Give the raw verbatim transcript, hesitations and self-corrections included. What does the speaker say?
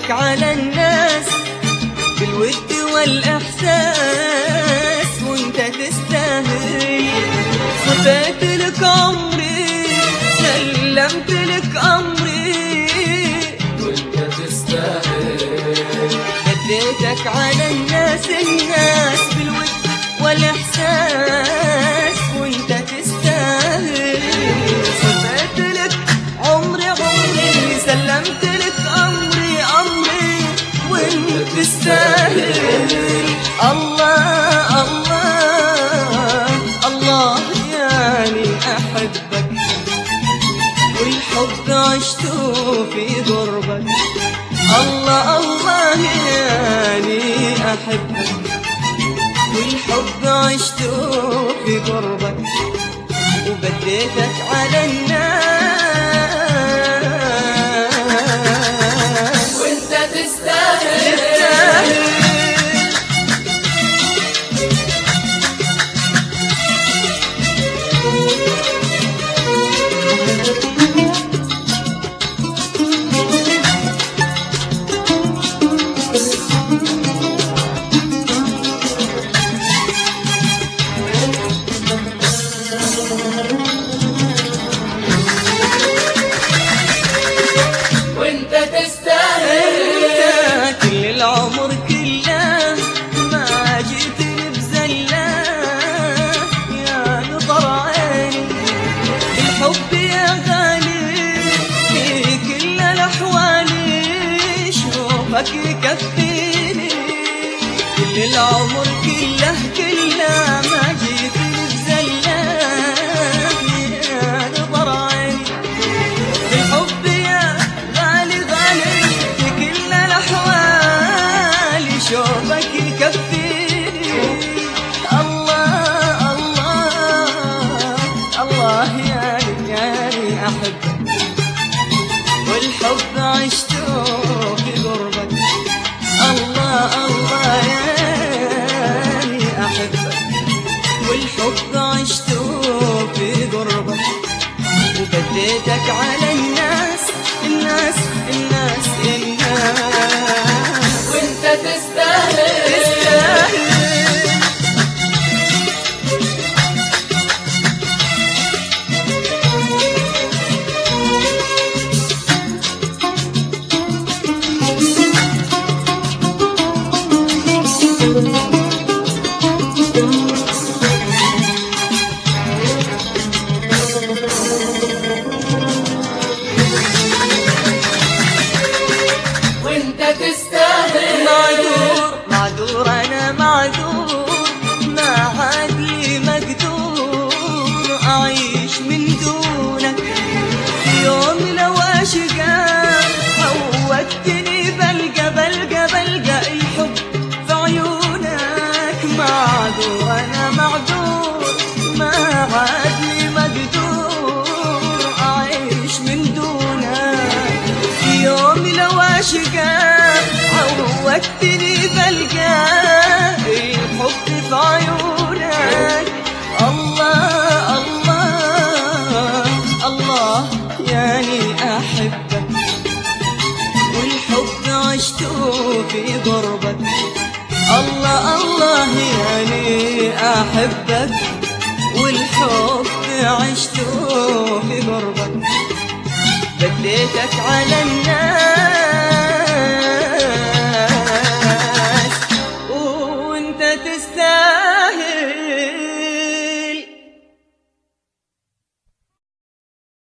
بديتك على الناس بالود والإحساس وانت تستاهل. صفيت لك عمري سلمت لك أمري وانت تستاهل. بديتك على الناس الناس بالود والإحساس وانت تستاهل. صفيت لك عمري عمري سلمت لك أمري أمري وانت تستاهل. الله الله الله يعني أحبك والحب عشته في قربك. الله الله يعني أحبك والحب عشته في قربك وبديتك على الناس وانت تستاهل. كل العمر كله ما جيتني بزله يا نظر عيني. الحب يا غالي في كل الأحوال شوفك يكفيني. كل العمر كله كله ما جيتني بزله يا نظر عيني. الحب يا غالي غالي في كل الأحوال شوفك يكفيني. الله الله الله يعني يعني أحبك والحب عشته في قربك. الله الله يعني أحبك والحب عشته في قربك وبديتك على الناس الناس الناس الناس وانت تستاهل. تستاهل. وانت تستاهل. معذور معذور أنا معذور ما عاد لي مقدور أعيش من دونك. في يوم لو أشقى عودتني بلقى بلقى بلقى الحب في عيونك. معذور أنا معذور ما عاد لي مقدور أعيش من دونك. في يوم لو أشقى عودتني بلقى الحب في عيونك. الله الله الله يعني أحبك والحب عشته في قربك. الله الله يعني أحبك والحب عشته في قربك بديتك على الناس